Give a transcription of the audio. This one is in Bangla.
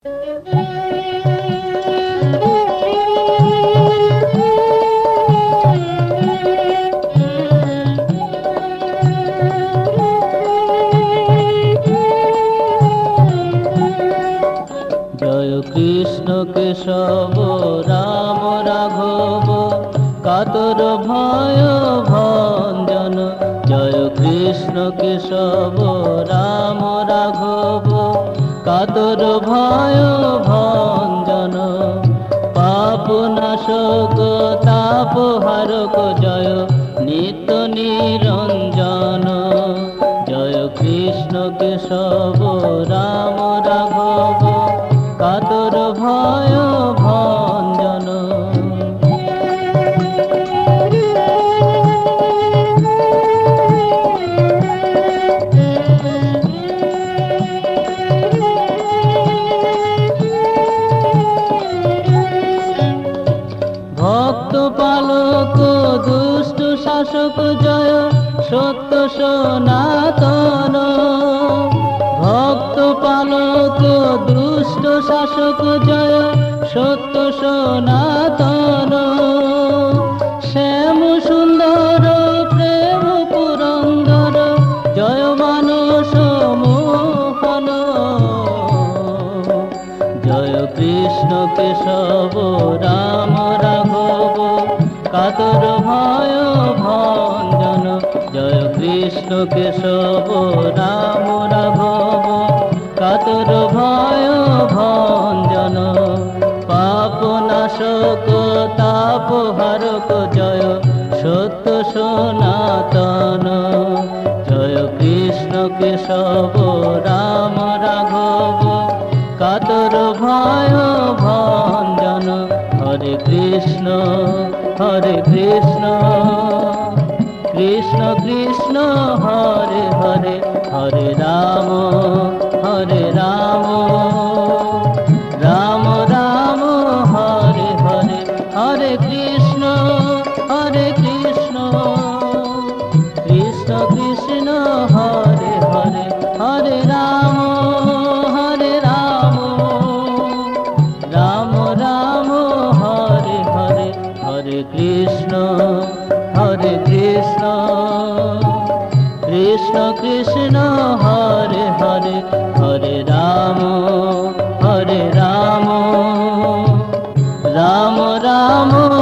জয় কৃষ্ণ কেশব রাম রাঘব কাতর ভয় ভঞ্জন। জয় কৃষ্ণ কেশব রাম রাঘব কাতর ভয় ভঞ্জন। পাপ নাশক তাপ হারক জয় নিত্য নিরঞ্জন। জয় কৃষ্ণ কেশব রাম রাঘব কাতর ভয় ভঞ্জন। ভক্ত পালক দুষ্ট শাসক জয় সত্য সনাতন। ভক্ত পালক দুষ্ট শাসক জয় সত্য সনাতন। শ্যাম সুন্দর প্রেম পুরন্দর জয় মানস মোহন। জয় কৃষ্ণ কেশব রাম রাঘব কাতর ভয় ভঞ্জন। জয় কৃষ্ণ কেশব রাম রাঘব কাতর ভয় ভঞ্জন। পাপ নাশক তাপ হারক জয় সত্য সনাতন। জয় কৃষ্ণ কেশব রাম রাঘব কাতর ভয় ভঞ্জন। হরে কৃষ্ণ কৃষ্ণ কৃষ্ণ হরে হরে, হরে রাম রাম রাম হরে হরে। হরে কৃষ্ণ কৃষ্ণ কৃষ্ণ হরে হরে। হরে রাম রাম রাম হরে হরে। হরে কৃষ্ণ কৃষ্ণ কৃষ্ণ হরে হরে। হরে রাম রাম রাম